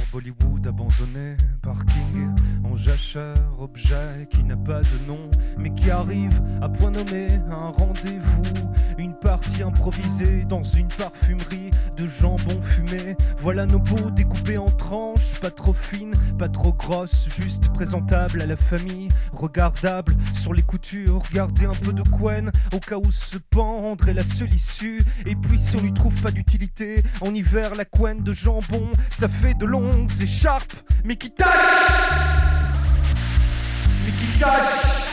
Bollywood abandonné, parking en jachère, objet qui n'a pas de nom, mais qui arrive à point nommé à un rendez-vous. Une partie improvisée dans une parfumerie de jambon fumé. Voilà nos peaux découpées en tranches, pas trop fines, pas trop grosses, juste présentables à la famille, regardables sur les coutures, garder un peu de couenne au cas où se pendre est la seule issue. Et puis si on lui trouve pas d'utilité, en hiver la couenne de jambon, ça fait de longues écharpes, mais qui tâchent, mais qui tâchent,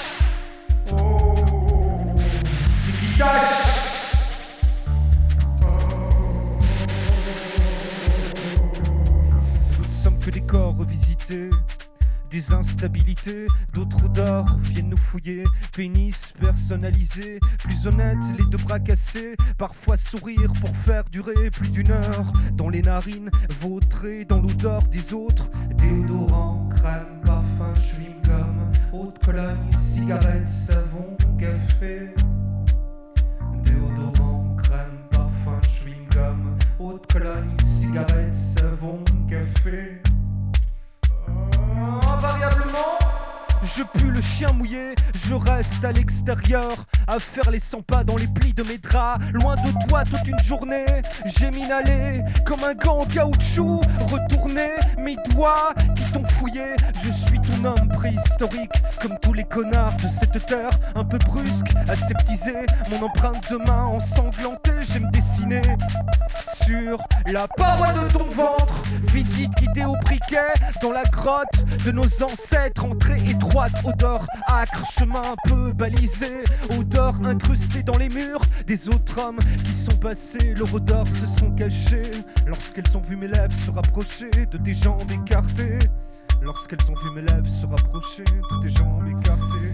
oh, mais qui tâchent. Nous ne sommes que des corps revisités, des instabilités, d'autres odeurs viennent nous fouiller. Pénis personnalisé, plus honnête, les deux bras cassés, parfois sourire pour faire durer plus d'une heure. Dans les narines, vautrées dans l'odeur des autres. Déodorant, crème, parfum, chewing-gum, haute cologne, cigarette, savon, café. Déodorant, crème, parfum, chewing-gum, haute cologne, cigarette, savon, café. Invariablement, je pue le chien mouillé, je reste à l'extérieur, à faire les 100 pas dans les plis de mes draps. Loin de toi toute une journée, j'ai minalé comme un gant en caoutchouc. Retourné, mes doigts qui t'ont fouillé. Je suis ton homme préhistorique, comme tous les connards de cette terre. Un peu brusque, aseptisé, mon empreinte de main ensanglantée. J'aime dessiner sur la paroi de ton ventre. Visite guidée au briquet, dans la grotte de nos ancêtres. Entrée étroite, odeur âcre, chemin un peu balisé. Odeur incrustée dans les murs des autres hommes qui sont passés. Leurs odeurs se sont cachées lorsqu'elles ont vu mes lèvres se rapprocher de tes jambes écartées. Lorsqu'elles ont vu mes lèvres se rapprocher de tes jambes écartées.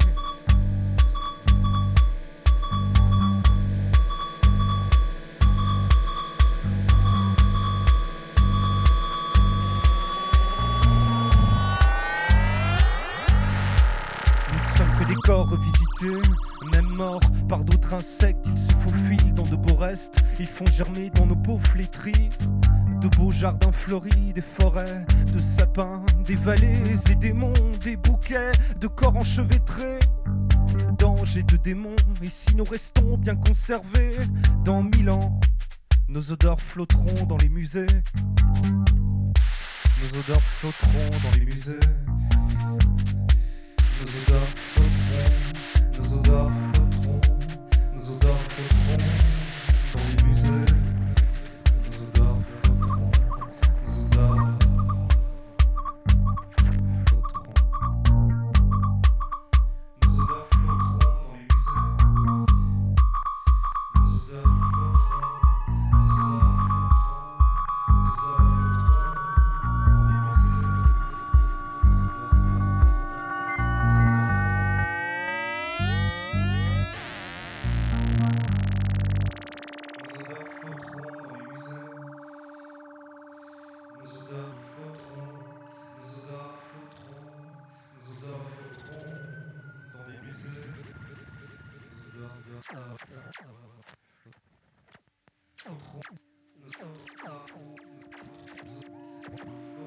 Des corps revisités, même morts par d'autres insectes, ils se faufilent dans de beaux restes, ils font germer dans nos peaux flétries de beaux jardins fleuris, des forêts de sapins, des vallées et des monts, des bouquets de corps enchevêtrés d'anges et de démons. Et si nous restons bien conservés dans 1000 ans, nos odeurs flotteront dans les musées. Nos odeurs flotteront dans les musées. Nos odeurs flotteront, nos odeurs flotteront, nos odeurs flotteront dans les musées. Nos odeurs flotteront, nos odeurs flotteront. Nos odeurs flotteront dans les musées. Nos odeurs flotteront, nos odeurs flotteront, nos odeurs flotteront dans les musées. Nos odeurs flotteront.